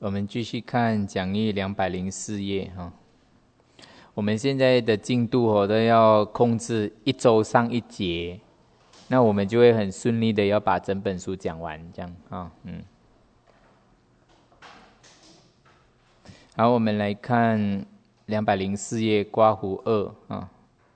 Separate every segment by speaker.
Speaker 1: 我们继续看讲义204页哈。我们现在的进度都要控制一周上一节，那我们就会很顺利的要把整本书讲完，这样啊，好，我们来看204页刮弧2啊。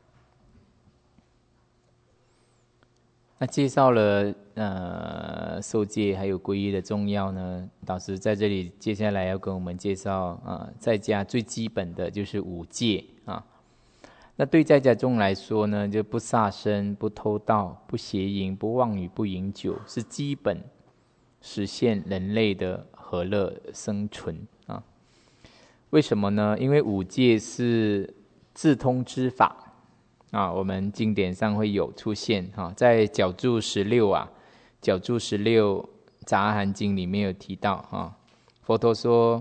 Speaker 1: 那介绍了受戒还有皈依的重要呢，导师在这里接下来要跟我们介绍在家最基本的就是5戒啊。那对在家众来说呢，就不杀生、不偷盗、不邪淫、不妄语、不饮酒，是基本实现人类的和乐生存啊。为什么呢？因为5戒是自通之法。我们经典上会有出现在角注16角注16杂阿含经里面有提到佛陀说，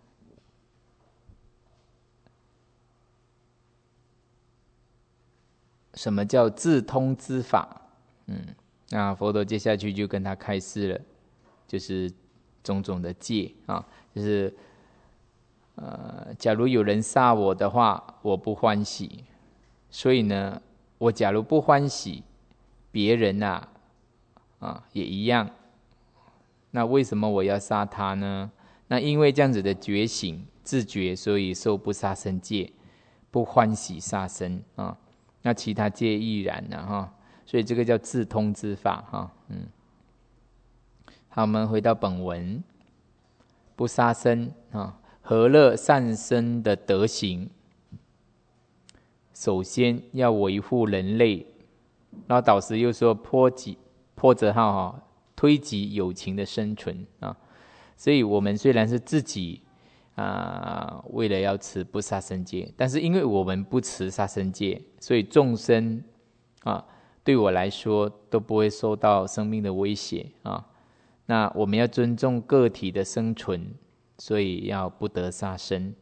Speaker 1: 什么叫自通之法？那佛陀接下去就跟他开示了，就是种种的戒就是假如有人杀我的话，我不欢喜。所以呢，我假如不欢喜，别人也一样。那为什么我要杀他呢？那因为这样子的觉醒自觉，所以受不杀生戒，不欢喜杀生那其他戒亦然所以这个叫自通之法好，我们回到本文，不杀生和乐善生的德行。首先要维护人类，然后导师又说破折号推己有情的生存所以我们虽然是自己为了要持不杀生戒，但是因为我们不持杀生戒，所以众生对我来说都不会受到生命的威胁那我们要尊重个体的生存，所以要不得杀生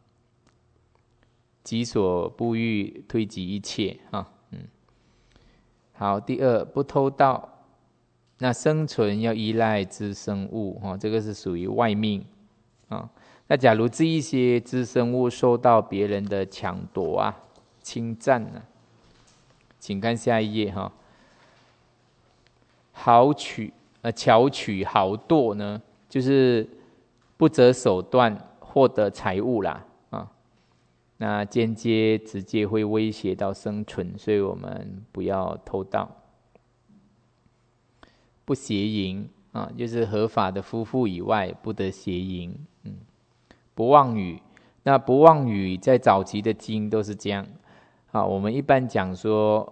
Speaker 1: 己所不欲，推己一切好，第二，不偷盗。那生存要依赖资生物这个是属于外命那假如这一些资生物受到别人的抢夺侵占请看下一页巧取豪夺呢，就是不择手段获得财物啦那间接直接会威胁到生存，所以我们不要偷盗。不邪淫就是合法的夫妇以外不得邪淫不妄语。那不妄语在早期的经都是这样我们一般讲说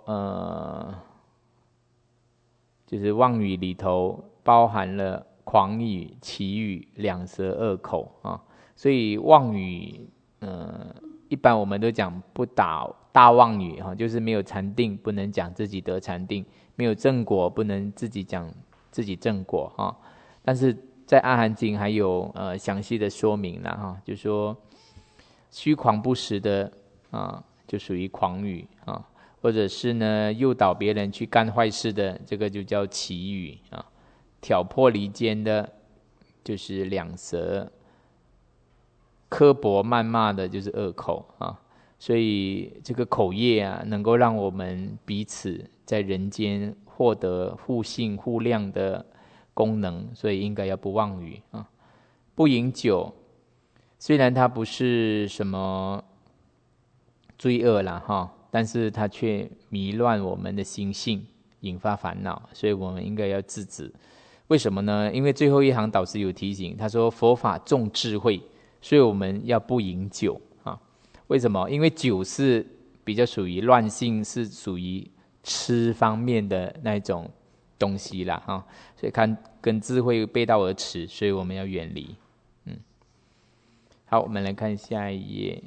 Speaker 1: 就是妄语里头包含了狂语、绮语、两舌、恶口所以妄语一般我们都讲不打大妄语就是没有禅定不能讲自己得禅定，没有正果不能自己讲自己正果但是在阿含经还有详细的说明了就说虚狂不实的就属于狂语或者是呢诱导别人去干坏事的，这个就叫绮语挑拨离间的就是两舌，刻薄谩骂的就是恶口所以这个口业能够让我们彼此在人间获得互信互谅的功能，所以应该要不妄语不饮酒，虽然它不是什么罪恶啦但是它却迷乱我们的心性，引发烦恼，所以我们应该要制止。为什么呢？因为最后一行导师有提醒，他说佛法重智慧，所以我们要不饮酒为什么？因为酒是比较属于乱性，是属于吃方面的那种东西啦所以看跟智慧背道而驰，所以我们要远离好，我们来看下一页。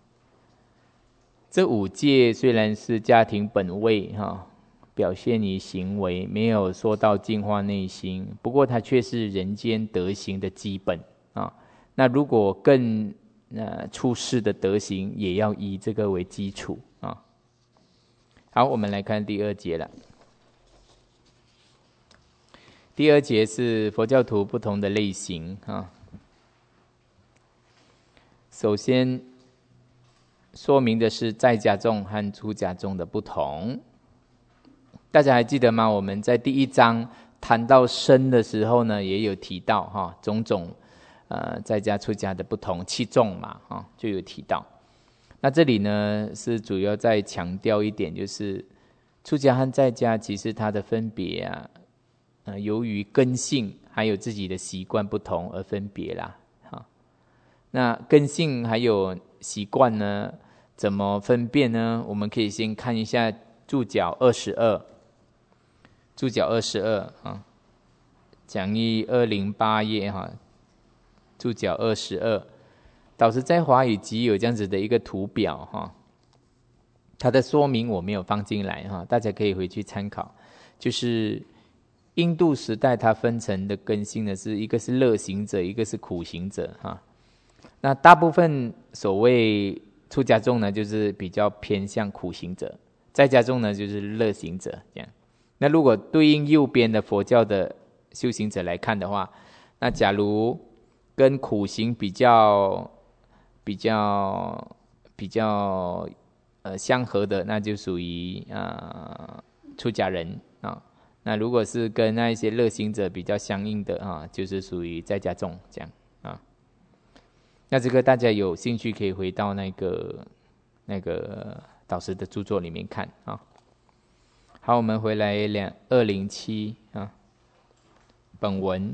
Speaker 1: 这5戒虽然是家庭本位表现于行为，没有说到净化内心，不过它却是人间德行的基本那如果更出世的德行，也要以这个为基础好，我们来看第2节了。第2节是佛教徒不同的类型首先说明的是在家众和出家众的不同。大家还记得吗？我们在第1章谈到身的时候呢，也有提到种种在家出家的不同7众嘛，就有提到。那这里呢是主要在强调一点，就是出家和在家其实它的分别由于根性还有自己的习惯不同而分别啦。那根性还有习惯呢，怎么分辨呢？我们可以先看一下注脚22，注脚22讲义208页注脚22，导师在华语集有这样子的一个图表它的说明我没有放进来大家可以回去参考。就是印度时代它分成的根性呢，一个是乐行者，一个是苦行者那大部分所谓出家众呢，就是比较偏向苦行者，在家众呢就是乐行者这样。那如果对应右边的佛教的修行者来看的话，那假如跟苦行比较相合的，那就属于出家人那如果是跟那一些乐行者比较相应的就是属于在家众这样那这个大家有兴趣可以回到那个导师的著作里面看好，我们回来207本文。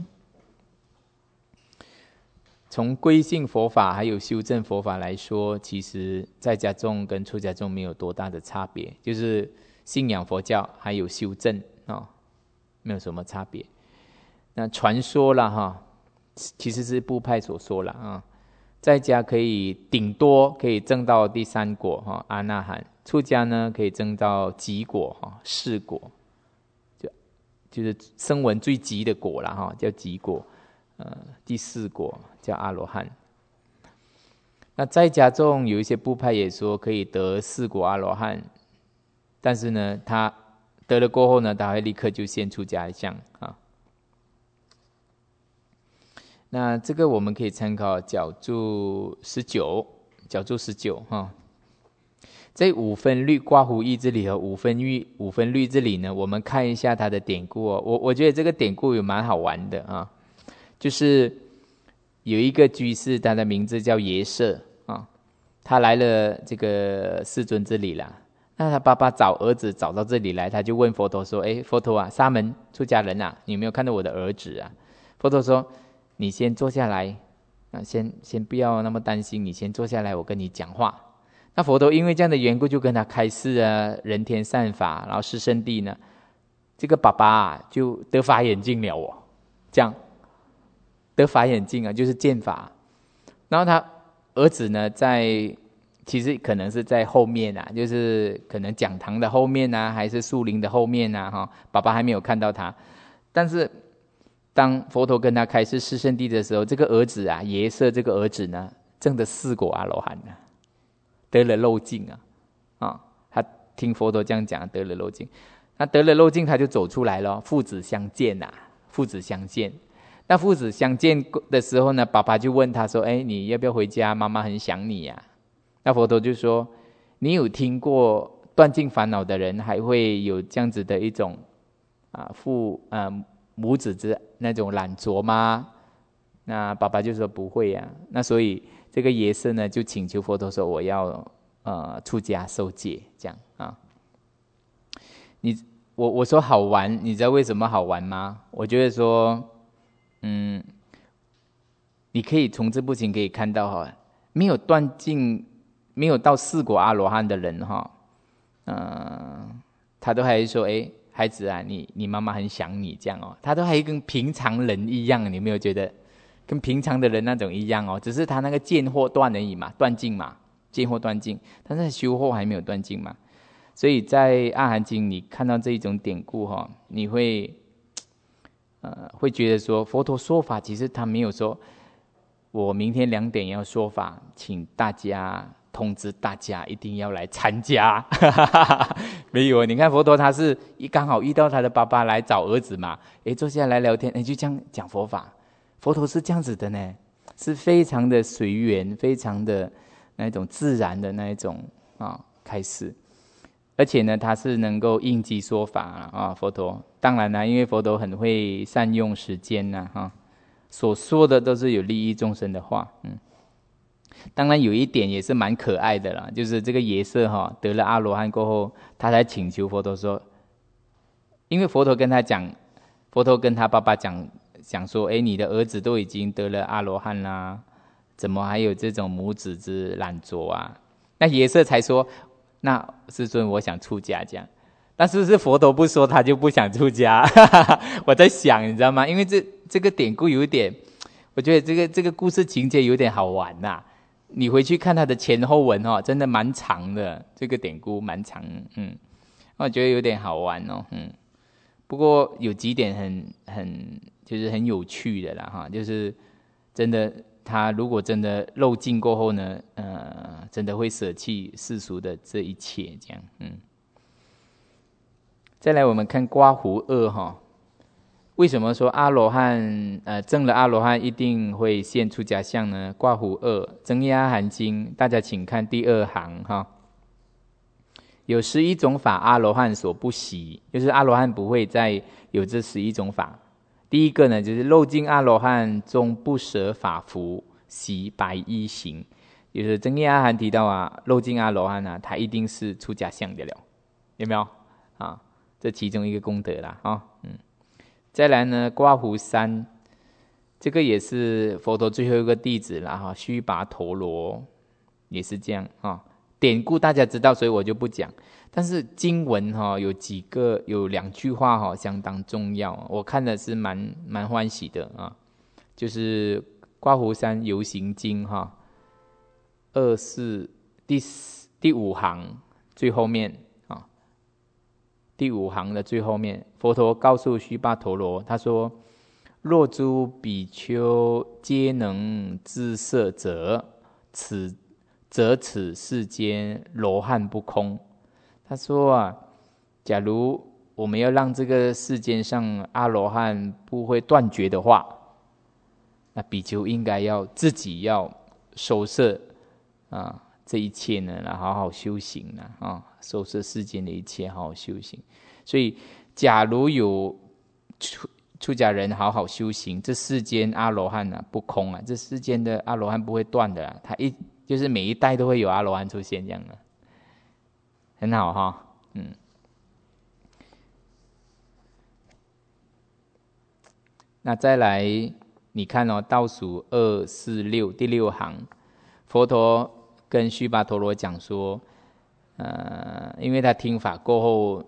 Speaker 1: 从归信佛法还有修正佛法来说，其实在家众跟出家众没有多大的差别，就是信仰佛教还有修正没有什么差别。那传说啦其实是部派所说啦在家顶多可以证到第3果阿那含，出家呢可以证到极果4果，就是声闻最极的果啦叫极果，第4果叫阿罗汉。那在家众有一些部派也说可以得4果阿罗汉，但是呢他得了过后呢，他会立刻就现出家相那这个我们可以参考角注19在五分律刮胡义这里和五分律这里呢，我们看一下它的典故我觉得这个典故有蛮好玩的就是有一个居士，他的名字叫耶舍他来了这个世尊这里啦。那他爸爸找儿子找到这里来，他就问佛陀说：佛陀沙门出家人你有没有看到我的儿子佛陀说：你先坐下来先不要那么担心，你先坐下来，我跟你讲话。那佛陀因为这样的缘故，就跟他开示人天善法，然后释圣地呢，这个爸爸就得法眼净了这样得法眼净就是见法。然后他儿子呢，其实可能是在后面就是可能讲堂的后面还是树林的后面爸爸还没有看到他。但是当佛陀跟他开示释圣地的时候，这个儿子耶舍这个儿子呢，证的4果阿罗汉得了漏尽他听佛陀这样讲，得了漏尽。那得了漏尽，他就走出来了，父子相见父子相见。那父子相见的时候呢，爸爸就问他说：你要不要回家？妈妈很想你那佛陀就说：你有听过断尽烦恼的人还会有这样子的一种母子之那种懒惰吗？那爸爸就说不会那所以这个耶舍呢就请求佛陀说：我要出家受戒这样我说好玩，你知道为什么好玩吗？我觉得说你可以从这部经可以看到没有断尽没有到4果阿罗汉的人他都还说孩子你妈妈很想你这样他都还跟平常人一样，你有没有觉得跟平常的人那种一样只是他那个见惑断而已嘛，断尽嘛，见惑断尽，但是修惑还没有断尽嘛。所以在阿含经你看到这一种典故你会觉得说佛陀说法其实他没有说我明天2点要说法，请大家通知大家一定要来参加没有，你看佛陀他是刚好遇到他的爸爸来找儿子嘛，坐下来聊天就这样讲佛法。佛陀是这样子的呢， 是非常的随缘，非常的那一种自然的那一种开示。而且呢，他是能够应机说法佛陀。当然啦，因为佛陀很会善用时间所说的都是有利益众生的话。当然有一点也是蛮可爱的啦，就是这个耶舍得了阿罗汉过后，他才请求佛陀说，因为佛陀跟他爸爸讲说，你的儿子都已经得了阿罗汉啦，怎么还有这种母子之懒惰啊？那耶舍才说，那世尊，我想出家这样。但是佛陀不说，他就不想出家。我在想，你知道吗？因为这个典故有一点，我觉得这个故事情节有点好玩你回去看他的前后文真的蛮长的，这个典故蛮长，我觉得有点好玩不过有几点就是很有趣的啦就是真的，他如果真的漏尽过后呢，真的会舍弃世俗的这一切这样。再来我们看刮胡2为什么说阿罗汉证了阿罗汉一定会现出家相呢？刮胡2增一阿含经，大家请看第2行有11种法阿罗汉所不习，就是阿罗汉不会再有这11种法。第一个呢，就是漏尽阿罗汉终不舍法服，习白衣行，就是增一阿含提到漏尽阿罗汉他一定是出家相的了，有没有这其中一个功德啦再来呢，刮胡3，这个也是佛陀最后一个弟子啦须跋陀罗也是这样典故大家知道，所以我就不讲。但是经文有2句话相当重要，我看的是蛮欢喜的就是刮胡3游行经24第5行最后面第5行的最后面，佛陀告诉须跋陀罗，他说：若诸比丘皆能自摄者，则此世间罗汉不空。他说假如我们要让这个世间上阿罗汉不会断绝的话，那比丘应该自己要收摄这一切呢，来好好修行收摄世间的一切，好好修行。所以假如有出家人好好修行，这世间阿罗汉不空这世间的阿罗汉不会断的他就是每一代都会有阿罗汉出现，这样的很好那再来你看倒数246第6行，佛陀跟须跋陀罗讲说因为他听法过后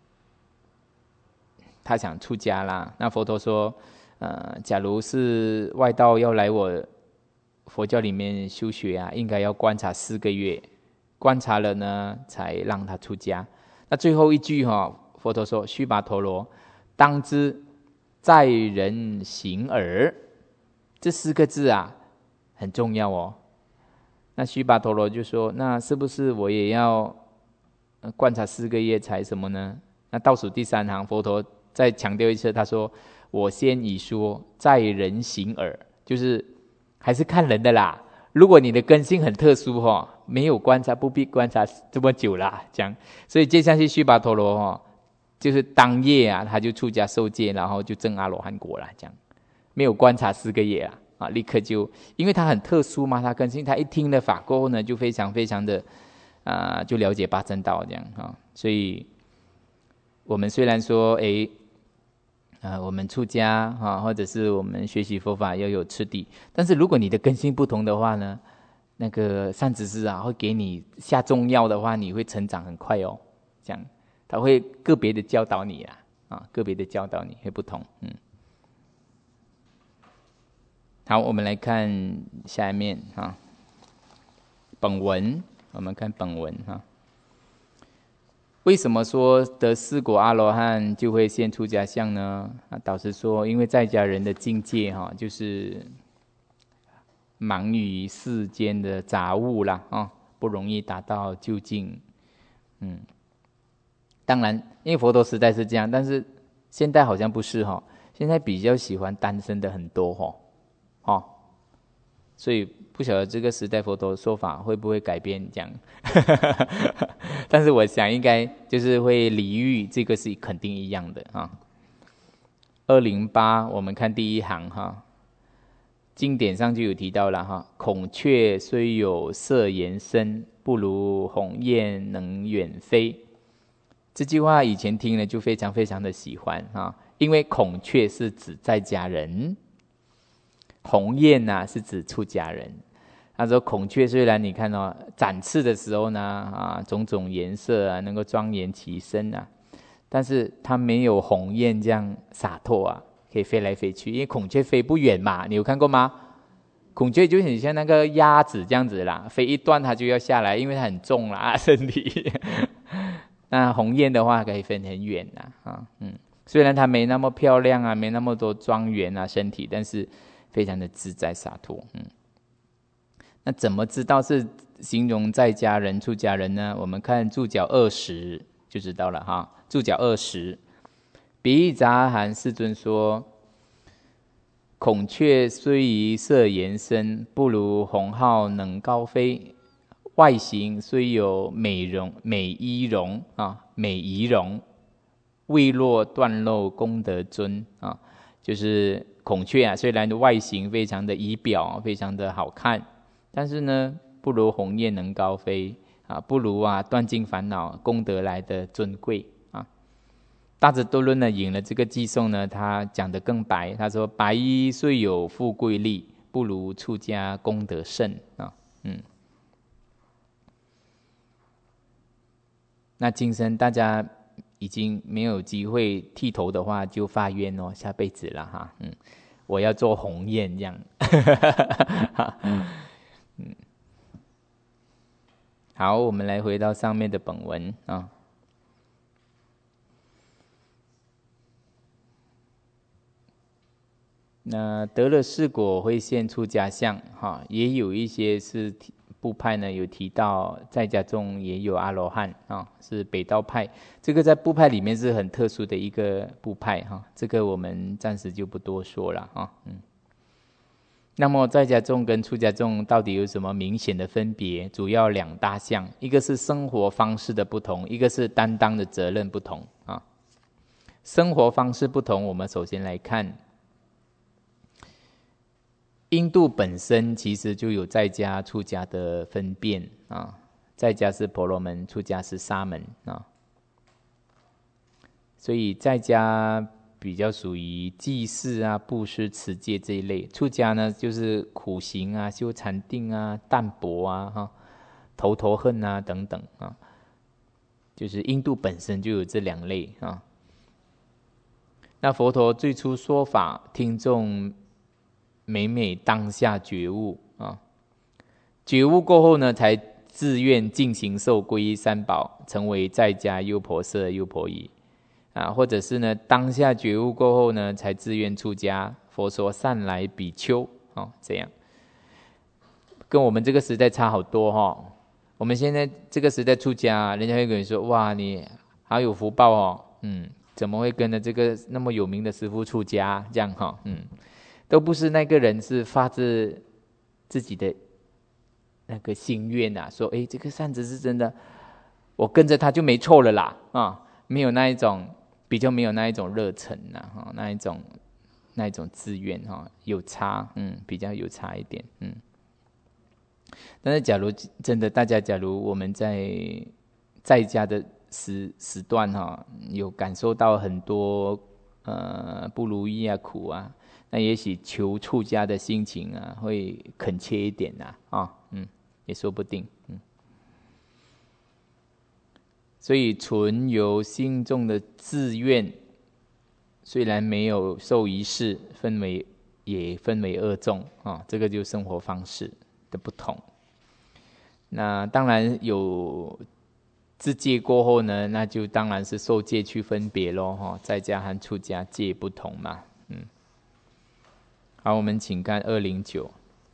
Speaker 1: 他想出家啦，那佛陀说假如是外道要来我佛教里面修学应该要观察4个月，观察了呢才让他出家。那最后一句佛陀说，须跋陀罗当知在人行耳，这4个字很重要那须跋陀罗就说，那是不是我也要观察4个月才什么呢？那倒数第3行佛陀再强调一次，他说我先已说在人行耳，就是还是看人的啦。如果你的根性很特殊没有观察，不必观察这么久啦这样。所以接下去须跋陀罗就是当夜他就出家受戒，然后就证阿罗汉果了这样，没有观察4个月立刻就，因为他很特殊嘛，他根性，他一听了法过后呢，就非常非常的就了解八正道这样所以我们虽然说我们出家或者是我们学习佛法要有次第，但是如果你的根性不同的话呢，那个善知识会给你下重药的话，你会成长很快这样他会个别的教导你个别的教导你会不同好，我们来看下面本文，我们看本文为什么说得4果阿罗汉就会现出家相呢？导师说，因为在家人的境界就是忙于世间的杂物啦不容易达到究竟。当然，因为佛陀时代是这样，但是现在好像不是现在比较喜欢单身的很多所以不晓得这个时代佛陀说法会不会改变这样。但是我想应该就是会离欲，这个是肯定一样的啊。208我们看第一行哈，经典上就有提到了哈，孔雀虽有色颜身，不如鸿雁能远飞。这句话以前听了就非常非常的喜欢啊，因为孔雀是指在家人，鸿雁是指出家人。他说孔雀虽然你看展翅的时候呢种种颜色能够庄严其身但是它没有鸿雁这样洒脱可以飞来飞去，因为孔雀飞不远嘛，你有看过吗？孔雀就很像那个鸭子这样子啦，飞一段它就要下来，因为它很重啦身体。那鸿雁的话可以飞很远虽然它没那么漂亮没那么多庄严身体，但是非常的自在洒脱。那怎么知道是形容在家人出家人呢？我们看注脚20就知道了哈。注脚20，比喻杂含世尊说，孔雀虽以色颜身，不如鸿鹄能高飞。外形虽有美仪容，未若断漏功德尊就是孔雀虽然外形非常的仪表非常的好看，但是呢不如鸿雁能高飞不如断尽烦恼功德来的尊贵大智度论呢引了这个偈颂呢，他讲得更白，他说白衣虽有富贵利，不如出家功德甚那今生大家已经没有机会剃头的话，就发愿下辈子了哈我要做鸿雁这样好，我们来回到上面的本文那得了四果会现出家相也有一些是部派呢有提到，在家中也有阿罗汉是北道派，这个在部派里面是很特殊的一个部派这个我们暂时就不多说了那么在家众跟出家众到底有什么明显的分别？主要2大项，一个是生活方式的不同，一个是担当的责任不同生活方式不同，我们首先来看印度本身其实就有在家出家的分辨在家是婆罗门，出家是沙门所以在家比较属于祭祀布施持戒这一类，出家呢就是苦行修禅定淡泊头陀恨等等就是印度本身就有这2类那佛陀最初说法，听众每当下觉悟觉悟过后呢，才自愿进行受皈依三宝，成为在家优婆塞、优婆夷或者是呢当下觉悟过后呢，才自愿出家。佛说善来比丘这样跟我们这个时代差好多我们现在这个时代出家，人家会跟你说哇你好有福报怎么会跟着这个那么有名的师父出家这样都不是那个人是发自自己的那个心愿说这个善知识真的我跟着他就没错了啦没有那一种比较没有那一种热忱那一种自愿有差比较有差一点但是假如真的大家假如我们在家的时段有感受到很多不如意苦那也许求出家的心情会恳切一点也说不定所以纯由心中的自愿，虽然没有受仪式，也分为2种这个就是生活方式的不同。那当然有自戒过后呢，那就当然是受戒去分别咯在家和出家戒不同嘛好，我们请看209。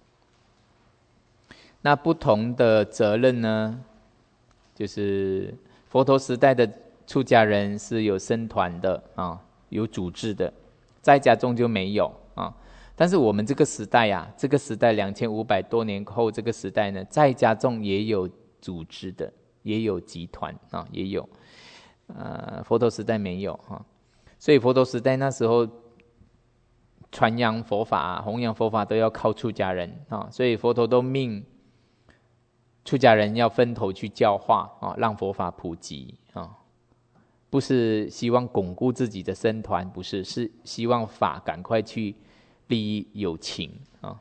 Speaker 1: 那不同的责任呢，就是佛陀时代的出家人是有僧团的有组织的，在家中就没有但是我们这个时代啊，这个时代2500多年后这个时代呢，在家中也有组织的，也有集团啊，也有，佛陀时代没有啊，所以佛陀时代那时候传扬佛法、弘扬佛法都要靠出家人啊，所以佛陀都命出家人要分头去教化啊，让佛法普及啊，不是希望巩固自己的僧团，不是，是希望法赶快去利益有情啊。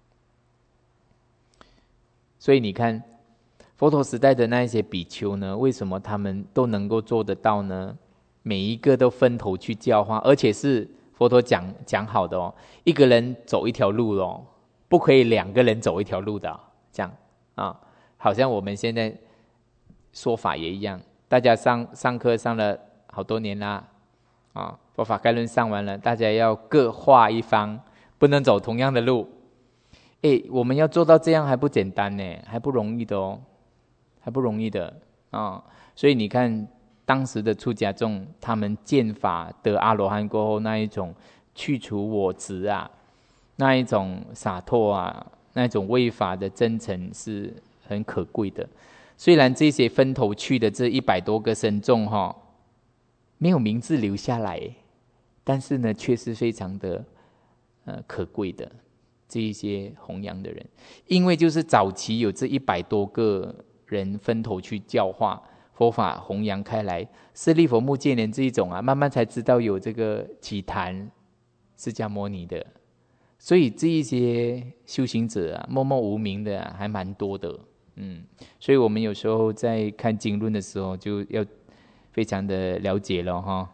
Speaker 1: 所以你看，佛陀时代的那一些比丘呢，为什么他们都能够做得到呢？每一个都分头去教化，而且是佛陀讲好的哦，一个人走一条路哦，不可以2个人走一条路的哦，这样啊，好像我们现在说法也一样，大家上课上了好多年啦，啊，佛法概论上完了，大家要各画一方，不能走同样的路。我们要做到这样还不简单呢，还不容易的哦，还不容易的啊。所以你看，当时的出家众，他们见法得阿罗汉过后，那一种去除我执啊，那一种洒脱啊，那一种为法的真诚是很可贵的。虽然这些分头去的这100多个僧众没有名字留下来，但是呢，却是非常的可贵的这一些弘扬的人，因为就是早期有这100多个人分头去教化佛法，弘扬开来，舍利弗、目犍连这一种啊，慢慢才知道有这个祇檀释迦牟尼的，所以这一些修行者啊，默默无名的还蛮多的。所以我们有时候在看经论的时候，就要非常的了解了哈。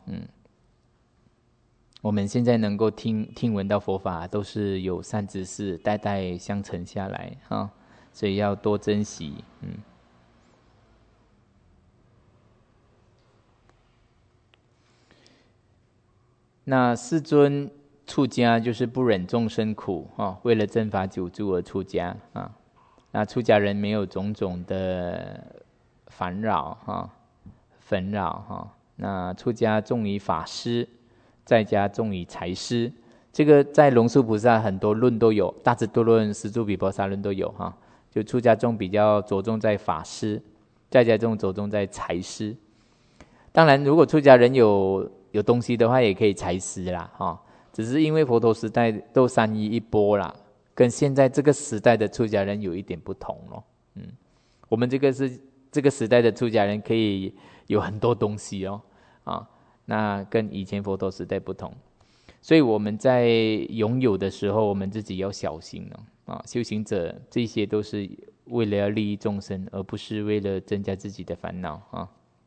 Speaker 1: 我们现在能够听闻到佛法，都是有善知识代代相承下来哈，所以要多珍惜。那世尊出家就是不忍众生苦为了正法久住而出家啊。那出家人没有种种的烦扰纷扰那出家重于法师，在家重于财师。这个在龙树菩萨很多论都有，大智度论、十住毗婆沙论都有就出家众比较着重在法师，在家众着重在财师。当然，如果出家人有东西的话，也可以财师啦只是因为佛陀时代都3衣1钵啦，跟现在这个时代的出家人有一点不同咯。我们这个时代的出家人可以有很多东西那跟以前佛陀时代不同，所以我们在拥有的时候，我们自己要小心修行者这些都是为了要利益众生，而不是为了增加自己的烦恼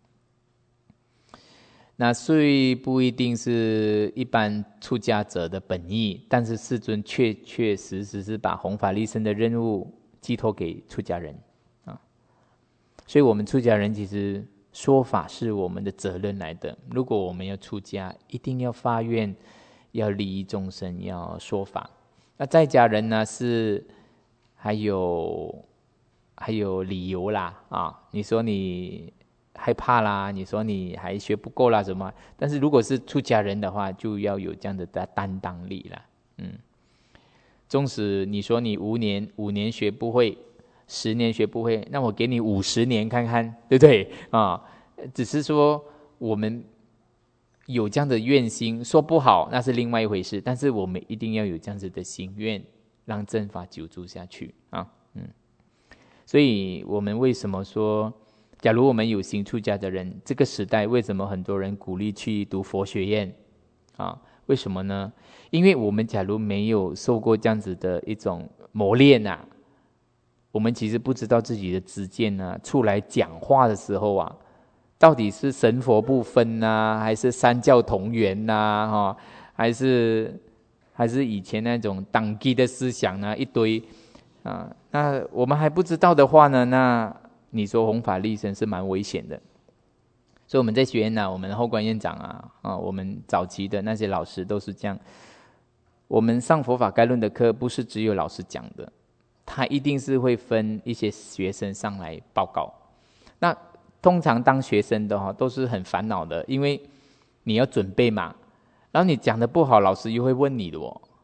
Speaker 1: 那虽不一定是一般出家者的本意，但是世尊确实是把弘法利生的任务寄托给出家人所以我们出家人其实说法是我们的责任来的。如果我们要出家，一定要发愿，要利益众生，要说法。那在家人呢，是还有理由啦你说你害怕啦，你说你还学不够啦什么，但是如果是出家人的话，就要有这样的担当力啦纵使你说你5年学不会，10年学不会，那我给你50年看看，对不对只是说我们有这样的愿心，说不好那是另外一回事，但是我们一定要有这样子的心愿，让正法久住下去所以我们为什么说，假如我们有心出家的人，这个时代为什么很多人鼓励去读佛学院为什么呢？因为我们假如没有受过这样子的一种磨练我们其实不知道自己的知见出来讲话的时候到底是神佛不分还是三教同源还是以前那种党基的思想一堆那我们还不知道的话呢，那你说弘法利生是蛮危险的。所以我们在学院我们后观院长我们早期的那些老师都是这样。我们上佛法概论的课，不是只有老师讲的，他一定是会分一些学生上来报告。那通常当学生的都是很烦恼的，因为你要准备嘛，然后你讲的不好，老师又会问你的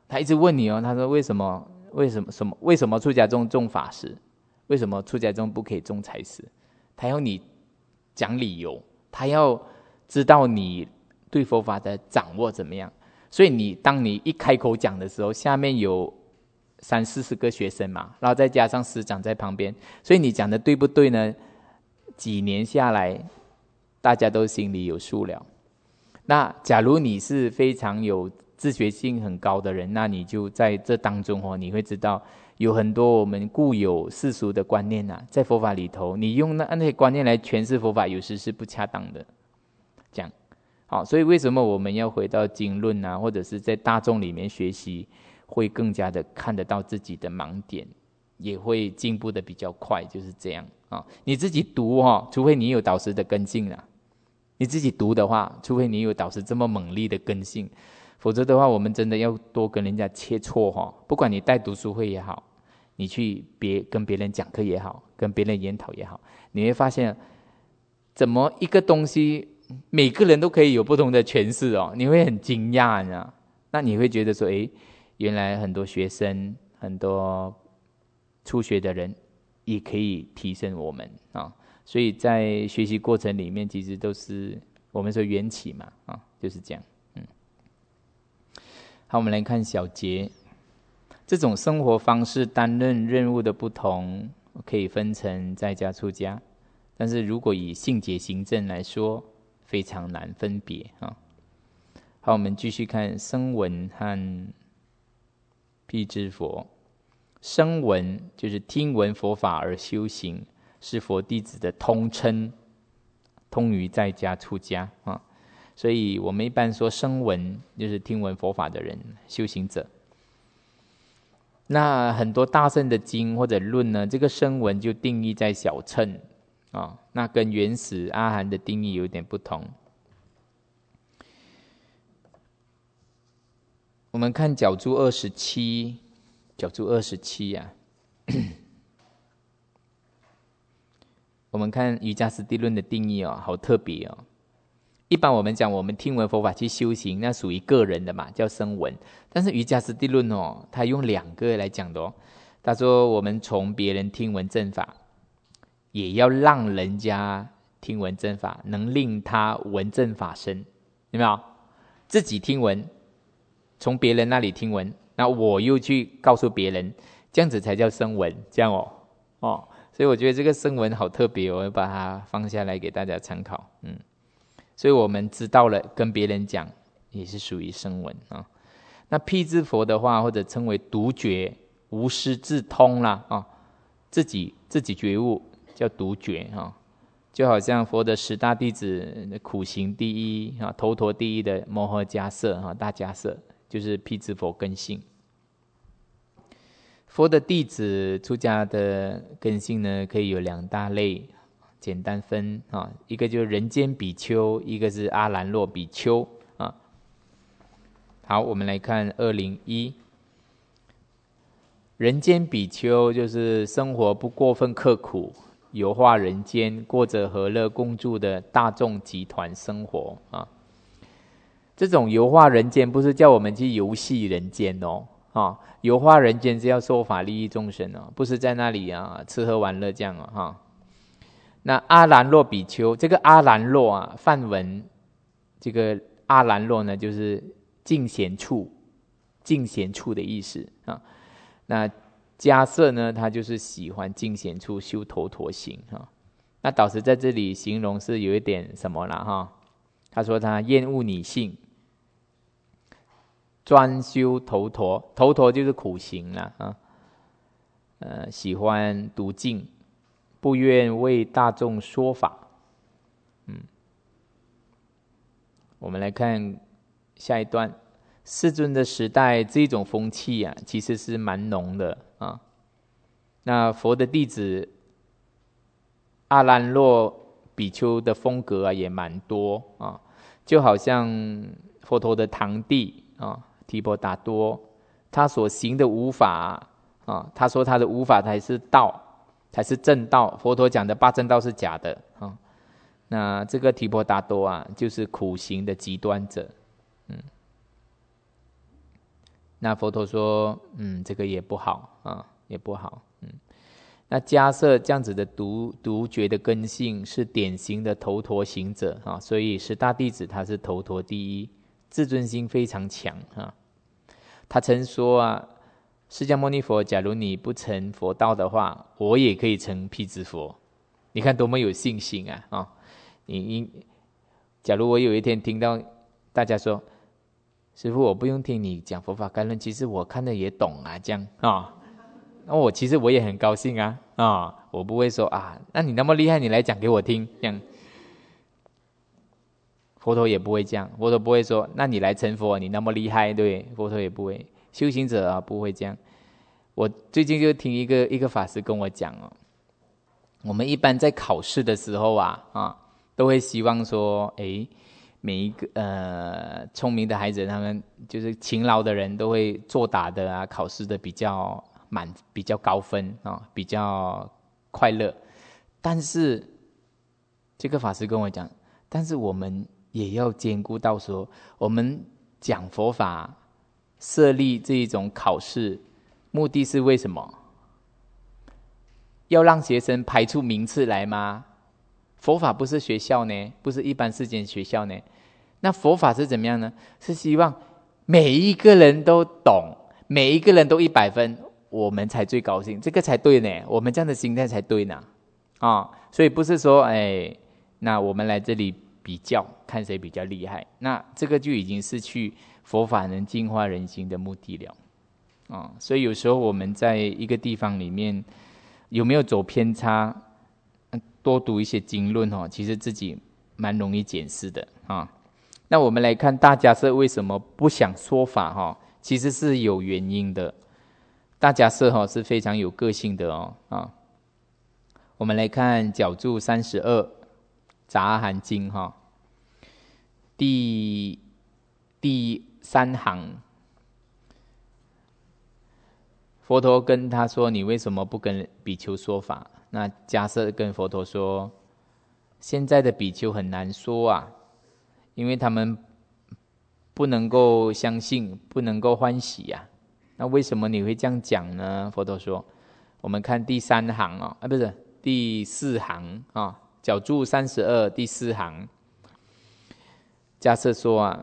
Speaker 1: 他一直问你哦，他说为什么出家众种法师，为什么出家众不可以种财施？他要你讲理由，他要知道你对佛法的掌握怎么样。所以当你一开口讲的时候，下面有30-40个学生嘛，然后再加上师长在旁边，所以你讲的对不对呢？几年下来，大家都心里有数了。那假如你是非常有自觉性很高的人，那你就在这当中你会知道有很多我们固有世俗的观念在佛法里头，你用那些观念来诠释佛法，有时是不恰当的。这样好，所以为什么我们要回到经论或者是在大众里面学习，会更加的看得到自己的盲点，也会进步的比较快，就是这样你自己读除非你有导师的根性你自己读的话，除非你有导师这么猛力的根性，否则的话，我们真的要多跟人家切磋不管你带读书会也好，你去跟别人讲课也好，跟别人研讨也好，你会发现怎么一个东西每个人都可以有不同的诠释你会很惊讶那你会觉得说原来很多学生，很多初学的人也可以提升我们所以在学习过程里面，其实都是我们说缘起嘛就是这样好，我们来看小节，这种生活方式担任任务的不同，可以分成在家出家，但是如果以性解行证来说，非常难分别好，我们继续看声闻和辟支佛。声闻就是听闻佛法而修行，是佛弟子的通称，通于在家出家所以我们一般说声闻就是听闻佛法的人，修行者。那很多大乘的经或者论呢，这个声闻就定义在小乘那跟原始阿含的定义有点不同。我们看角注27，角注27我们看瑜伽师地论的定义好特别一般我们讲我们听闻佛法去修行，那属于个人的嘛，叫声闻。但是瑜伽师地论他用2个来讲的他说我们从别人听闻正法，也要让人家听闻正法，能令他闻正法身，有没有？自己听闻，从别人那里听闻，那我又去告诉别人，这样子才叫声闻，这样所以我觉得这个声闻好特别，我会把它放下来给大家参考所以我们知道了跟别人讲也是属于声闻那辟支佛的话，或者称为独觉，无师自通啦自己觉悟叫独觉就好像佛的10大弟子，苦行第一头陀第一的摩诃迦叶大迦叶，就是辟支佛根性。佛的弟子出家的根性呢，可以有2大类，简单分一个就是人间比丘，一个是阿兰若比丘好，我们来看201。人间比丘就是生活不过分刻苦，游化人间，过着和乐共住的大众集团生活这种游化人间不是叫我们去游戏人间游化人间是要受法利益众生不是在那里吃喝玩乐这样那阿兰若比丘，这个阿兰若梵文这个阿兰若呢，就是净闲处的意思那迦叶呢，他就是喜欢净闲处修头陀行那导师在这里形容是有一点什么啦他说他厌恶女性，专修头陀，头陀就是苦行啦喜欢读经，不愿为大众说法我们来看下一段。世尊的时代，这种风气其实是蛮浓的那佛的弟子阿兰若比丘的风格也蛮多就好像佛陀的堂弟提婆达多，他所行的无法他说他的无法才是道，才是正道，佛陀讲的八正道是假的那这个提婆达多就是苦行的极端者那佛陀说，这个也不好啊，也不好。那迦叶这样子的独觉的根性是典型的头陀行者啊，所以十大弟子他是头陀第一，自尊心非常强啊。他曾说啊，释迦牟尼佛，假如你不成佛道的话，我也可以成辟支佛。你看多么有信心啊！假如我有一天听到大家说，师父，我不用听你讲佛法概论，其实我看的也懂啊，这样啊，那其实我也很高兴啊，我不会说啊，那你那么厉害，你来讲给我听，这样。佛陀也不会这样，佛陀不会说，那你来成佛，你那么厉害，对，佛陀也不会，修行者啊不会这样。我最近就听一个法师跟我讲哦，我们一般在考试的时候都会希望说，每一个聪明的孩子，他们就是勤劳的人都会作答的考试的比较比较高分比较快乐。但是这个法师跟我讲，但是我们也要兼顾到说，我们讲佛法设立这一种考试，目的是为什么？要让学生排出名次来吗？佛法不是学校呢，不是一般世间学校呢。那佛法是怎么样呢？是希望每一个人都懂，每一个人都100分，我们才最高兴，这个才对呢。我们这样的心态才对呢。所以不是说那我们来这里比较，看谁比较厉害，那这个就已经失去佛法能净化人心的目的了。所以有时候我们在一个地方里面有没有走偏差，多读一些经论其实自己蛮容易检视的那我们来看大迦叶为什么不想说法其实是有原因的。大迦叶是非常有个性的我们来看角注32杂阿含经第3行，佛陀跟他说，你为什么不跟比丘说法？那迦叶跟佛陀说，现在的比丘很难说因为他们不能够相信，不能够欢喜那为什么你会这样讲呢？佛陀说，我们看第3行不是第4行角注32第4行，迦叶说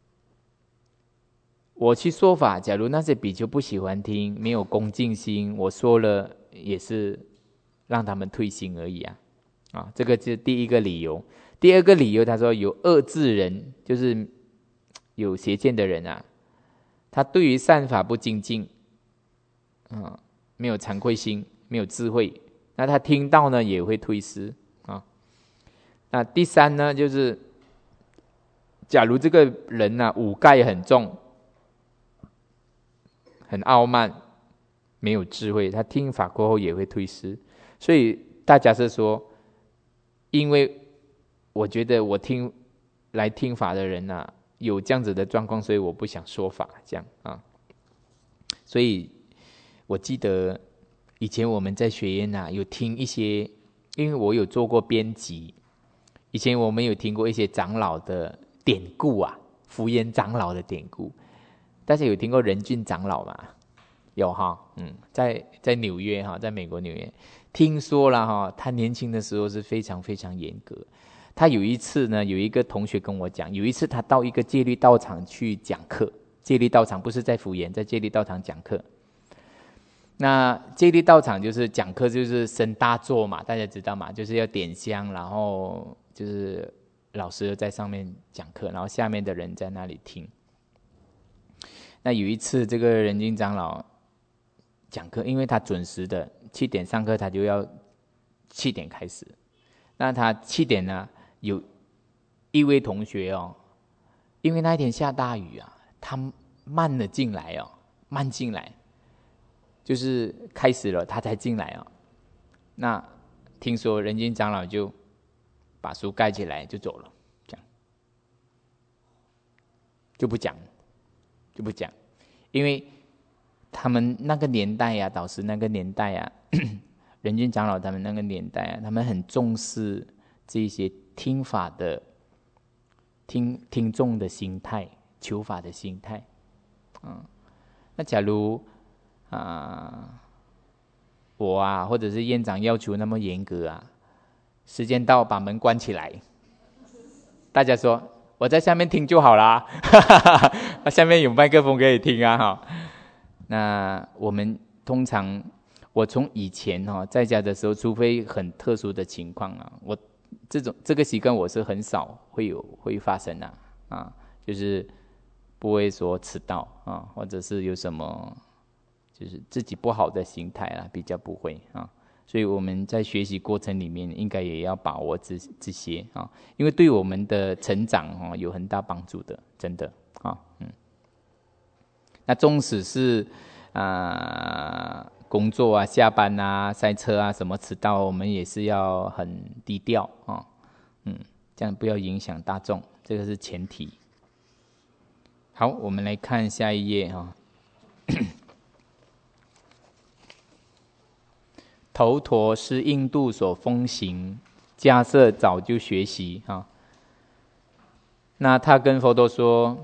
Speaker 1: 我去说法，假如那些比丘不喜欢听，没有恭敬心，我说了也是让他们退心而已这个是第一个理由。第二个理由，他说有恶智人，就是有邪见的人他对于善法不精进没有惭愧心，没有智慧，那他听到呢也会退失那第三呢，就是假如这个人五盖很重，很傲慢，没有智慧，他听法过后也会退失。所以大迦叶说，因为我觉得我来听法的人有这样子的状况，所以我不想说法这样所以我记得以前我们在学院有听一些，因为我有做过编辑，以前我们有听过一些长老的典故福烟长老的典故。大家有听过仁俊长老吗？有在纽约在美国纽约，听说了他年轻的时候是非常非常严格。他有一次呢，有一个同学跟我讲，有一次他到一个戒律道场去讲课，戒律道场不是在福烟，在戒律道场讲课。那戒律道场就是讲课就是升大座嘛，大家知道嘛，就是要点香，然后就是老师在上面讲课，然后下面的人在那里听。那有一次这个仁俊长老讲课，因为他准时的7点上课，他就要7点开始。那他7点呢，有一位同学因为那一天下大雨他慢了进来慢进来，就是开始了他才进来那听说仁俊长老就把书盖起来就走了，这样就不讲，因为他们那个年代导师那个年代仁俊长老他们那个年代他们很重视这些听法的听众的心态，求法的心态那假如我或者是院长要求那么严格时间到把门关起来，大家说我在下面听就好啦，下面有麦克风可以听哈。那我们通常，我从以前在家的时候，除非很特殊的情况我这个习惯我是很少会发生就是不会说迟到或者是有什么就是自己不好的心态比较不会所以我们在学习过程里面应该也要把握这些因为对我们的成长有很大帮助的，真的那纵使是工作下班塞车什么迟到，我们也是要很低调这样不要影响大众，这个是前提。好，我们来看下一页头陀是印度所风行，迦叶早就学习那他跟佛陀说，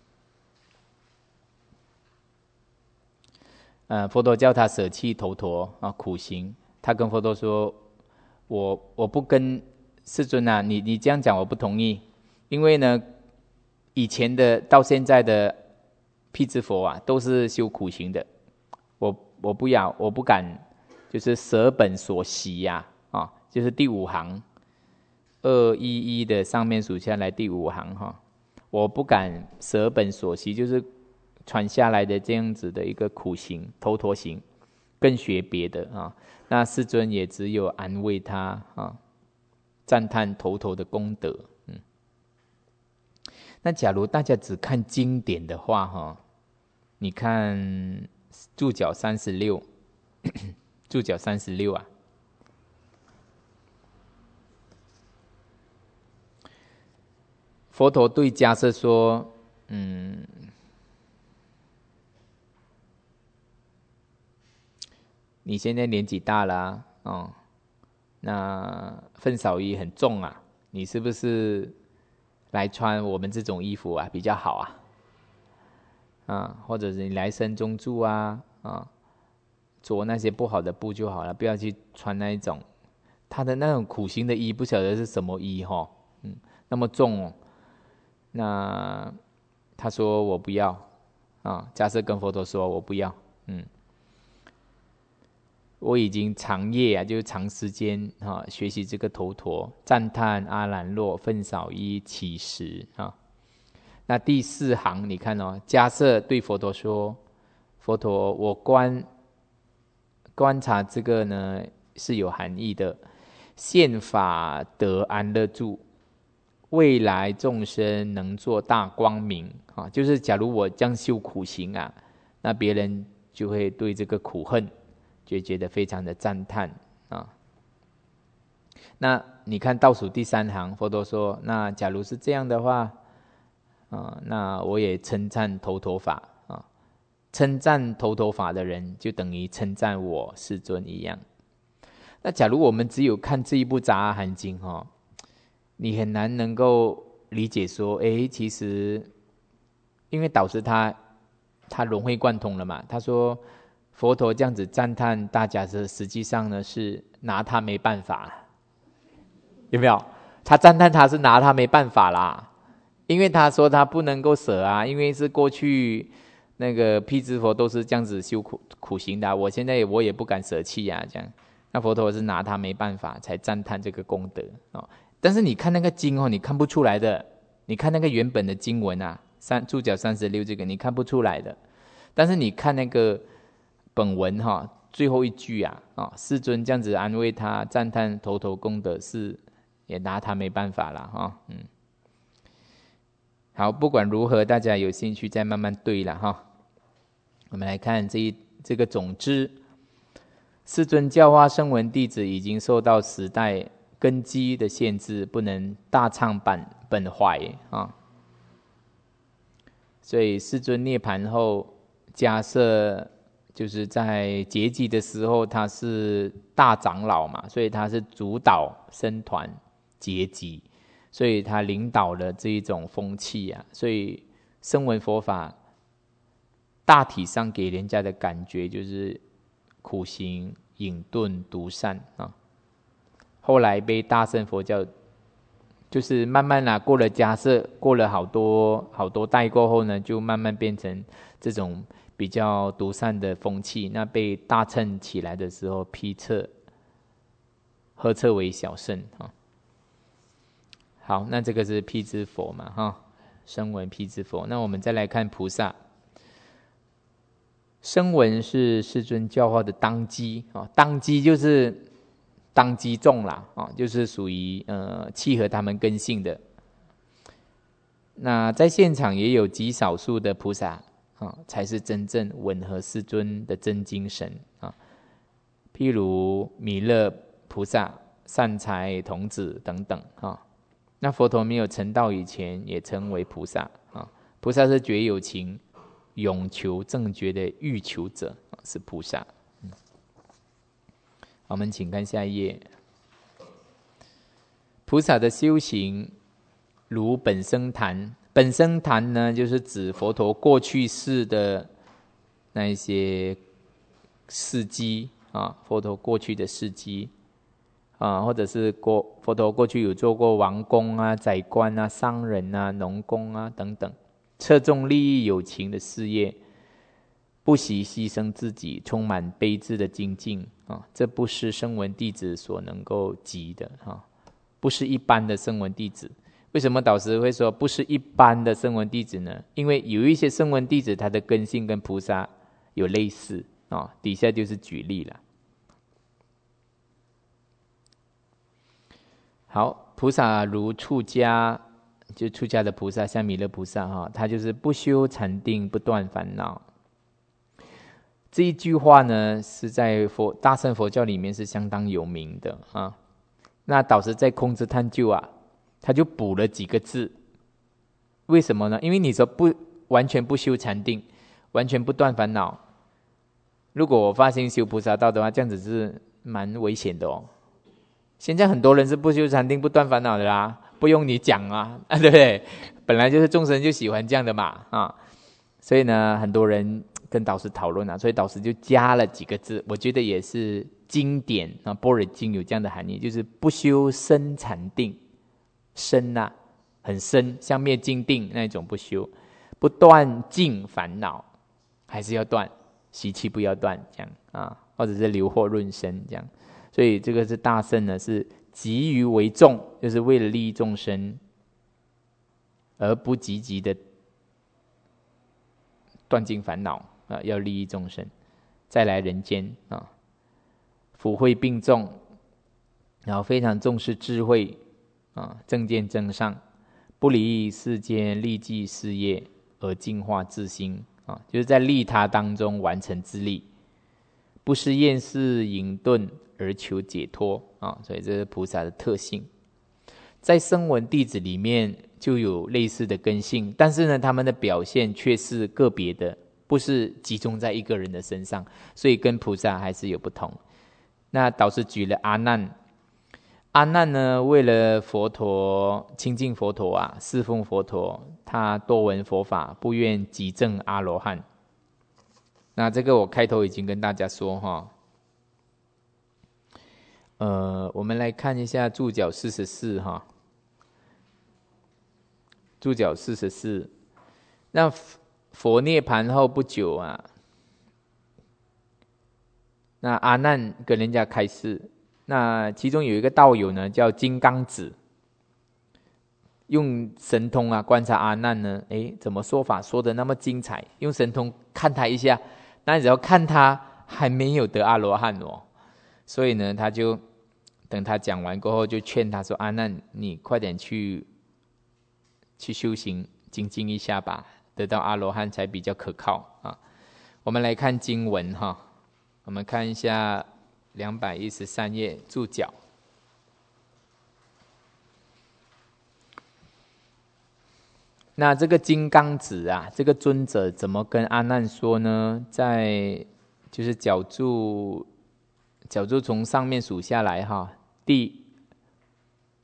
Speaker 1: 佛陀叫他舍弃头陀苦行。他跟佛陀说，我不跟世尊你这样讲我不同意，因为呢，以前的到现在的辟支佛都是修苦行的，我不要，我不敢，就是舍本所习就是第五行211的上面数下来第五行我不敢舍本所习，就是传下来的这样子的一个苦行头陀行，更学别的那世尊也只有安慰他赞叹头陀的功德那假如大家只看经典的话你看注脚36注脚36佛陀对迦叶说你现在年纪大了那粪扫衣很重你是不是来穿我们这种衣服比较好或者是你来僧中住着那些不好的布就好了，不要去穿那一种他的那种苦行的衣，不晓得是什么衣那么重那他说我不要迦叶跟佛陀说我不要我已经长夜就是长时间学习这个头陀，赞叹阿兰若，粪扫衣，乞食那第4行你看迦叶对佛陀说，佛陀我观察这个呢是有含义的，现法得安乐住，未来众生能做大光明就是假如我这样修苦行那别人就会对这个苦恨就觉得非常的赞叹那你看倒数第3行，佛陀说，那假如是这样的话那我也称赞头陀法称赞头陀法的人就等于称赞我世尊一样。那假如我们只有看这一部杂阿含经你很难能够理解说其实因为导师他融会贯通了嘛，他说佛陀这样子赞叹大家是实际上呢是拿他没办法，有没有？他赞叹他是拿他没办法啦，因为他说他不能够舍因为是过去那个辟支佛都是这样子修苦行的我现在我也不敢舍弃这样。那佛陀是拿他没办法才赞叹这个功德但是你看那个经你看不出来的，你看那个原本的经文注脚36这个你看不出来的，但是你看那个本文最后一句世尊这样子安慰他，赞叹头陀功德是也拿他没办法了好，不管如何，大家有兴趣再慢慢对了我们来看这个总之，世尊教化声闻弟子已经受到时代根基的限制，不能大唱本怀所以世尊涅槃后，迦叶就是在结集的时候，他是大长老嘛，所以他是主导僧团结集，所以他领导了这一种风气所以声闻佛法大体上给人家的感觉就是苦行、隐遁、独善啊。后来被大乘佛教，就是慢慢过了迦叶，过了好多代过后呢，就慢慢变成这种比较独善的风气。那被大乘起来的时候，呵斥为小乘啊。好，那这个是辟支佛嘛哈，声闻辟支佛。那我们再来看菩萨。声闻是世尊教化的当机啊，当机就是当机众啦啊，就是属于契合他们根性的。那在现场也有极少数的菩萨啊，才是真正吻合世尊的真精神啊。譬如弥勒菩萨、善财童子等等啊。那佛陀没有成道以前，也称为菩萨啊。菩萨是觉有情、永求正觉的欲求者，是菩萨。我们请看下一页。菩萨的修行如本生谈，本生谈呢，就是指佛陀过去世的那一些事迹啊，佛陀过去的事迹啊，或者是佛陀过去有做过王公啊、宰官啊、商人啊、农工啊等等，侧重利益有情的事业，不惜牺牲自己，充满悲智的精进啊，这不是声闻弟子所能够及的啊，不是一般的声闻弟子。为什么导师会说不是一般的声闻弟子呢？因为有一些声闻弟子，他的根性跟菩萨有类似啊，底下就是举例了。好，菩萨如出家，就出家的菩萨，像弥勒菩萨哈，他就是不修禅定，不断烦恼。这一句话呢，是在大乘佛教里面是相当有名的啊。那导师在空知探究啊，他就补了几个字。为什么呢？因为你说完全不修禅定，完全不断烦恼，如果我发心修菩萨道的话，这样子是蛮危险的哦。现在很多人是不修禅定、不断烦恼的啦，不用你讲啊，对不对？本来就是众生就喜欢这样的嘛啊，所以呢，很多人跟导师讨论啊，所以导师就加了几个字，我觉得也是经典啊，《般若经》有这样的含义，就是不修深禅定，深啊，很深，像灭尽定那种不修，不断尽烦恼，还是要断，习气不要断，这样啊，或者是留惑润生这样。所以这个是大乘呢，是急于为重，就是为了利益众生，而不积极的断尽烦恼啊，要利益众生，再来人间啊，福慧并重，然后非常重视智慧啊，正见正上，不离世间利济事业而净化自心啊，就是在利他当中完成自利，不是厌世隐遁而求解脱啊，所以这是菩萨的特性。在声闻弟子里面就有类似的根性，但是呢，他们的表现却是个别的，不是集中在一个人的身上，所以跟菩萨还是有不同。那导师举了阿难，阿难呢，为了佛陀亲近佛陀啊，侍奉佛陀，他多闻佛法，不愿即证阿罗汉。那这个我开头已经跟大家说哈。我们来看一下注脚44哈。注脚44，那佛涅盘后不久啊，那阿难跟人家开示，那其中有一个道友呢叫金刚子，用神通啊观察阿难呢，怎么说法说的那么精彩？用神通看他一下，那只要看他还没有得阿罗汉哦，所以呢，他就等他讲完过后，就劝他说：“阿难，你快点去修行精进一下吧，得到阿罗汉才比较可靠啊。”我们来看经文哈，我们看一下213页注脚。那这个金刚子啊，这个尊者怎么跟阿难说呢？在就是脚注从上面数下来哈，第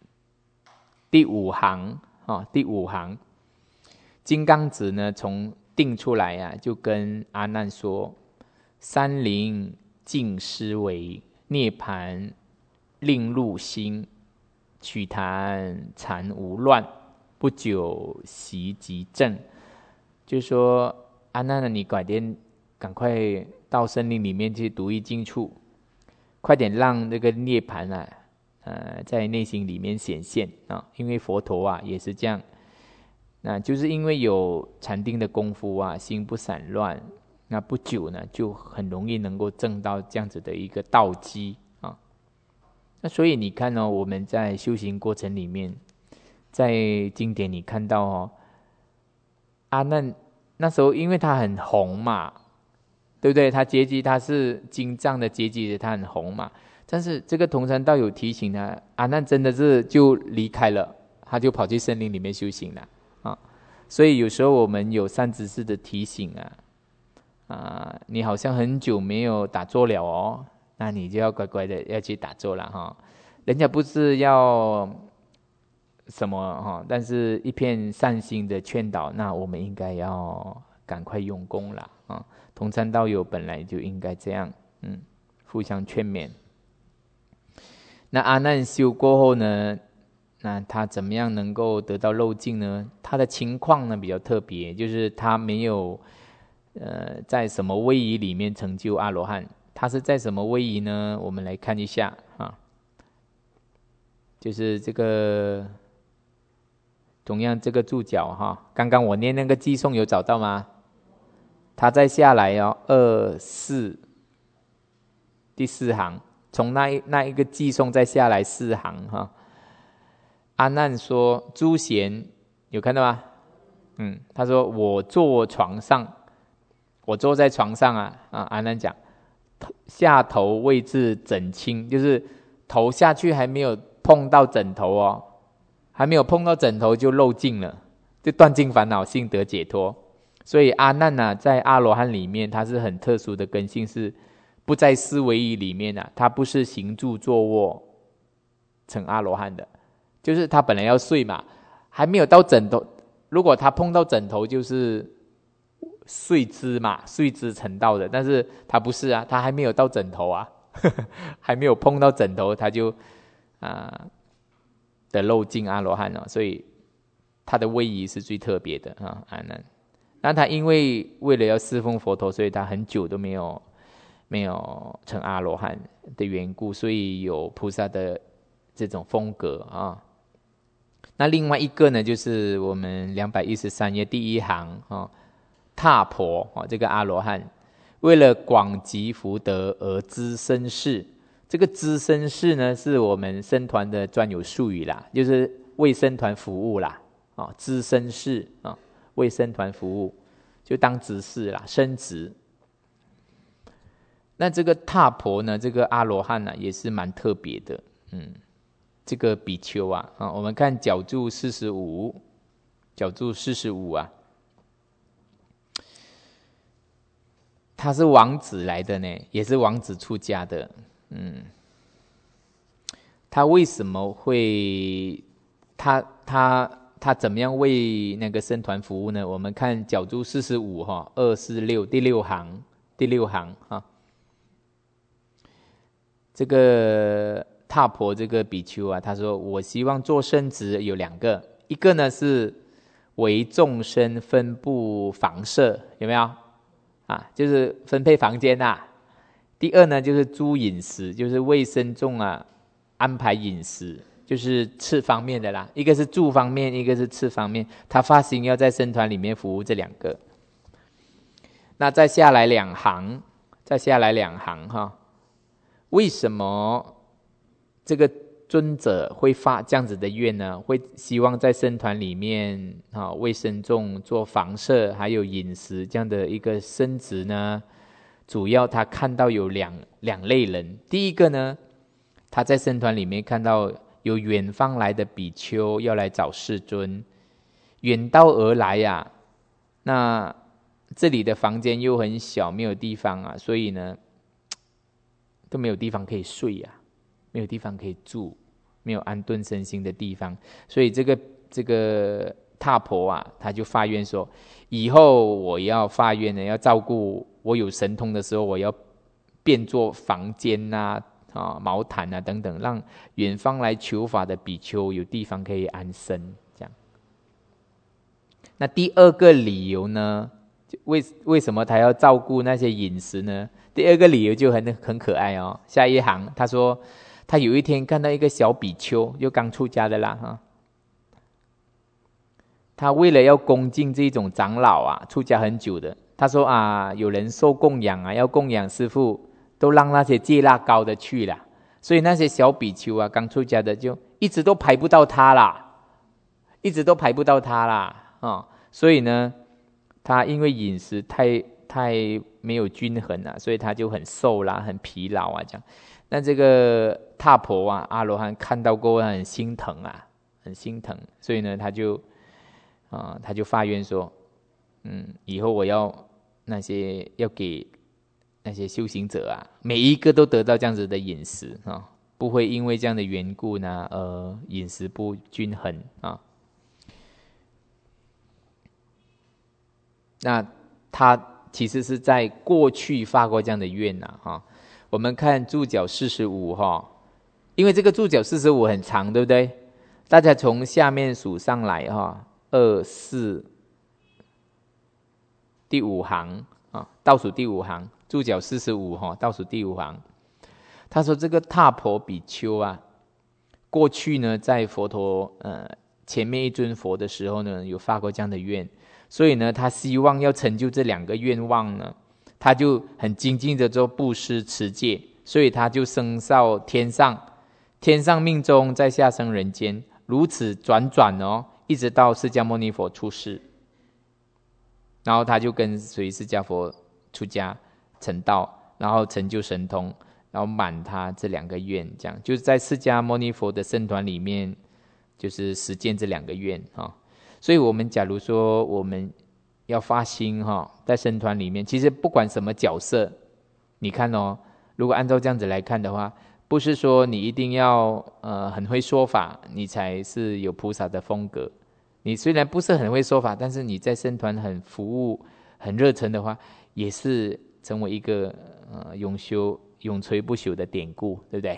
Speaker 1: 5行啊，第5行，金刚子呢从定出来啊，就跟阿难说：山林净思维，涅盘令入心，曲坛禅无乱，不久习即正。就是说，阿难呢，你赶快到森林里面去独一静处，快点让这个涅盘啊，在内心里面显现啊。因为佛陀啊也是这样，那就是因为有禅定的功夫啊，心不散乱，那不久呢就很容易能够证到这样子的一个道基啊。那所以你看哦，我们在修行过程里面，在经典你看到哦，阿难那时候因为他很红嘛，对不对？他阶级他是经藏的阶级，他很红嘛。但是这个同参道友提醒他，阿难真的是就离开了，他就跑去森林里面修行了啊。所以有时候我们有善知识的提醒啊，你好像很久没有打坐了哦，那你就要乖乖的要去打坐了哈。人家不是要什么哈，但是一片善心的劝导，那我们应该要赶快用功了啊。同参道友本来就应该这样，互相劝勉。那阿难修过后呢，那他怎么样能够得到漏尽呢？他的情况呢比较特别，就是他没有在什么位移里面成就阿罗汉，他是在什么位移呢？我们来看一下啊，就是这个同样这个注脚哈，刚刚我念那个寄送有找到吗？他再下来哦，24第4行，从那一个寄送再下来4行哈。阿难说：诸贤有看到吗？他说我坐床上，我坐在床上啊，阿难讲下头位置枕轻，就是头下去还没有碰到枕头哦，还没有碰到枕头就漏尽了，就断尽烦恼，性得解脱。所以阿难啊，在阿罗汉里面，他是很特殊的根性，是不在思维意里面啊，他不是行住坐卧成阿罗汉的，就是他本来要睡嘛，还没有到枕头，如果他碰到枕头就是睡姿嘛，睡姿成道的，但是他不是啊，他还没有到枕头啊，还没有碰到枕头，他就的漏尽阿罗汉了，所以他的位移是最特别的啊，阿难。那他因为为了要侍奉佛陀，所以他很久都没有成阿罗汉的缘故，所以有菩萨的这种风格啊。那另外一个呢，就是我们213页第1行啊，踏婆这个阿罗汉，为了广集福德而知身事。这个知身事呢，是我们僧团的专有术语啦，就是为僧团服务啦，知身事啊。为僧团服务，就当执事啦，升职。那这个踏婆呢，这个阿罗汉呢，也是蛮特别的。这个比丘啊，我们看角注45，角注45啊，他是王子来的呢，也是王子出家的。他为什么会他怎么样为那个僧团服务呢？我们看角注45哈，246第六行哈。这个踏婆这个比丘啊，他说我希望做僧职有2个，一个呢是为众生分布房舍，有没有就是分配房间啊。第2呢就是诸饮食，就是为僧众安排饮食。就是吃方面的啦，一个是住方面，一个是吃方面。他发心要在僧团里面服务这2个。那再下来2行哈，为什么这个尊者会发这样子的愿呢？会希望在僧团里面为僧众做房舍还有饮食这样的一个僧职呢？主要他看到有两类人。第一个呢，他在僧团里面看到有远方来的比丘要来找世尊，远道而来呀，那这里的房间又很小，没有地方啊，所以呢都没有地方可以睡啊，没有地方可以住，没有安顿身心的地方，所以这个踏婆啊，他就发愿说，以后我要发愿呢，要照顾我有神通的时候，我要变作房间毛毯等等，让远方来求法的比丘有地方可以安身。这样。那第二个理由呢，为什么他要照顾那些饮食呢？第二个理由就很可爱哦。下一行他说，他有一天看到一个小比丘，就刚出家的啦他为了要恭敬这种长老出家很久的，他说有人受供养要供养师父，都让那些戒腊高的去了，所以那些小比丘刚出家的就一直都排不到他啦，所以呢，他因为饮食太没有均衡所以他就很瘦啦，很疲劳这样。那这个踏婆阿罗汉看到过后很心疼所以呢，他就发愿说，以后我要给那些修行者每一个都得到这样子的饮食不会因为这样的缘故呢，饮食不均衡那他其实是在过去发过这样的愿我们看注脚45因为这个注脚45很长，对不对？大家从下面数上来2、4、第5行倒数第5行，注脚45倒数第5行。他说这个踏婆比丘过去呢在佛陀前面一尊佛的时候呢，有发过这样的愿，所以呢，他希望要成就这2个愿望呢，他就很精进的做布施持戒，所以他就升到天上命中，再下生人间，如此转一直到释迦牟尼佛出世，然后他就跟随释迦佛出家成道，然后成就神通，然后满他这2个愿，这样就是在释迦牟尼佛的僧团里面，就是实践这2个愿所以我们假如说我们要发心在僧团里面，其实不管什么角色，你看如果按照这样子来看的话，不是说你一定要很会说法，你才是有菩萨的风格。你虽然不是很会说法，但是你在僧团很服务、很热忱的话，也是成为一个永垂不朽的典故，对不对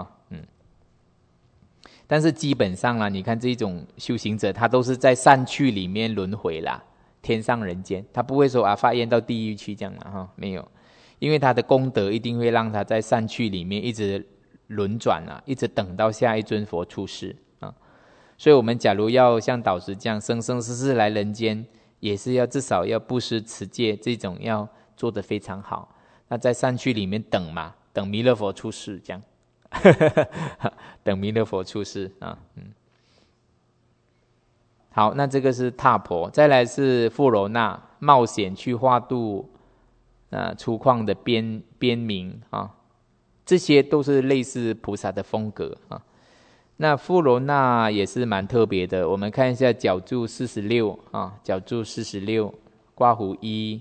Speaker 1: 但是基本上啦，你看这种修行者，他都是在善趣里面轮回啦，天上人间，他不会说发愿到地狱去这样啦没有，因为他的功德一定会让他在善趣里面一直轮转一直等到下一尊佛出世所以我们假如要像导师这样生生世世来人间，也是要至少要布施持戒，这种要做得非常好。那在善趣里面等弥勒佛出世这样等弥勒佛出世好，那这个是踏婆，再来是富楼那，冒险去化度粗犷的边民这些都是类似菩萨的风格那富楼那也是蛮特别的，我们看一下角注46角注46刮胡1。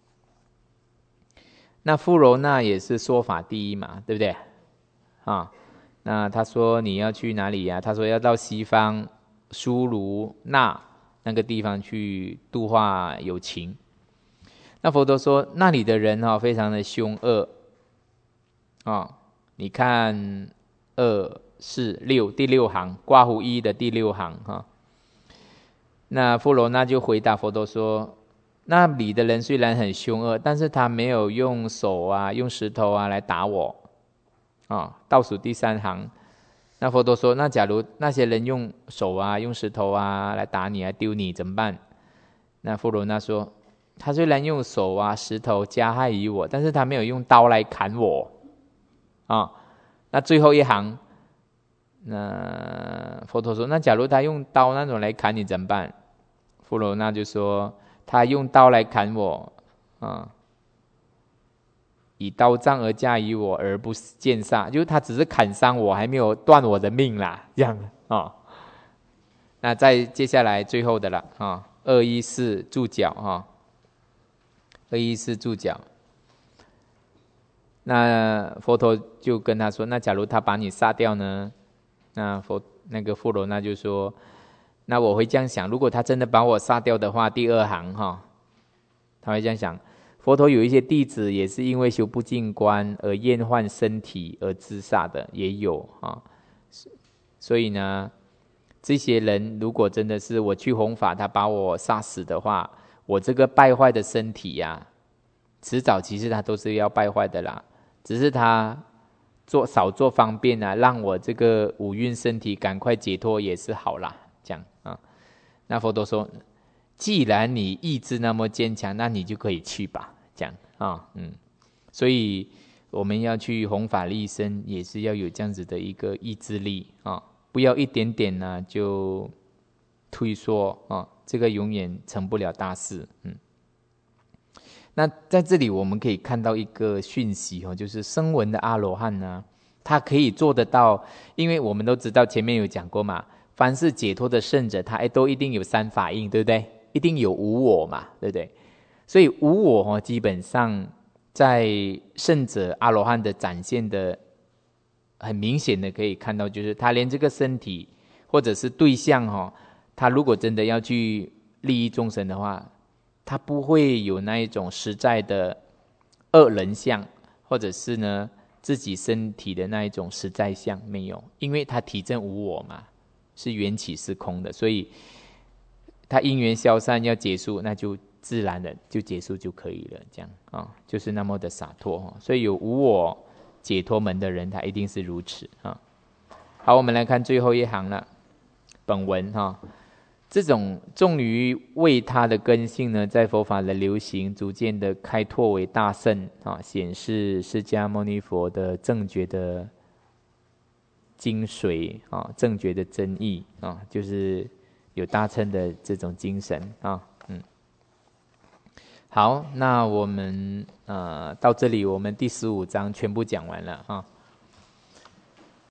Speaker 1: 那富楼那也是说法第一嘛，对不对那他说你要去哪里他说要到西方苏卢那个地方去度化有情。那佛陀说那里的人非常的凶恶你看2、4、6第6行刮胡1的第6行那富楼那就回答佛陀说，那里的人虽然很凶恶，但是他没有用手用石头来打我倒数第3行。那佛陀说，那假如那些人用手用石头来打你丢你怎么办？那富楼那说，他虽然用手石头加害于我，但是他没有用刀来砍我那最后一行，那佛陀说，那假如他用刀那种来砍你怎么办？富楼那就说，他用刀来砍我以刀杖而加于我而不见杀，就是他只是砍伤我，还没有断我的命啦，这样那再接下来最后的了214注脚214注脚。那佛陀就跟他说，那假如他把你杀掉呢？那个富楼那就说， 那我会这样想，如果他真的把我杀掉的话，第二行哈，他会这样想：佛陀有一些弟子也是因为修不净观而厌患身体而自杀的，也有啊。所以呢，这些人如果真的是我去弘法，他把我杀死的话，我这个败坏的身体呀，迟早其实他都是要败坏的啦，只是他少做方便啊，让我这个五蕴身体赶快解脱也是好啦，这样啊。那佛陀说，既然你意志那么坚强，那你就可以去吧，这样啊，所以我们要去弘法利生，也是要有这样子的一个意志力啊，不要一点点呢就退缩啊，这个永远成不了大事。那在这里我们可以看到一个讯息哦，就是声闻的阿罗汉呢，他可以做得到，因为我们都知道前面有讲过嘛，凡是解脱的圣者，他都一定有三法印，对不对？一定有无我嘛，对不对？所以无我基本上在圣者阿罗汉的展现的很明显的可以看到，就是他连这个身体或者是对象他如果真的要去利益众生的话，他不会有那一种实在的恶人相，或者是呢自己身体的那一种实在相，没有，因为他体证无我嘛，是缘起是空的，所以他因缘消散要结束，那就自然的就结束就可以了，这样就是那么的洒脱所以有无我解脱门的人，他一定是如此好，我们来看最后一行了，本文这种重于为他的根性呢，在佛法的流行逐渐的开拓为大乘显示释迦牟尼佛的正觉的精髓正觉的真意就是有大乘的这种精神好，那我们到这里，我们第15章全部讲完了